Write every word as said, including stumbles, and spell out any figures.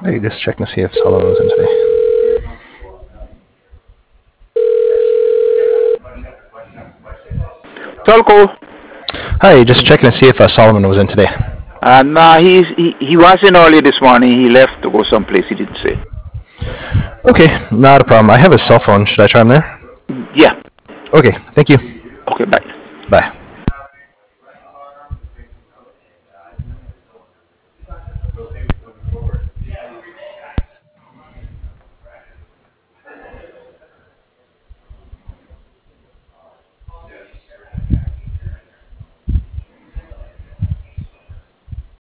Hey, just checking to see if Solomon was in today. Tolko. Hi, just checking to see if uh, Solomon was in today. Uh, nah, he's, he he was in early this morning. He left to go someplace. He didn't say. Okay, not a problem. I have his cell phone. Should I try him there? Yeah. Okay, thank you. Okay, bye. Bye.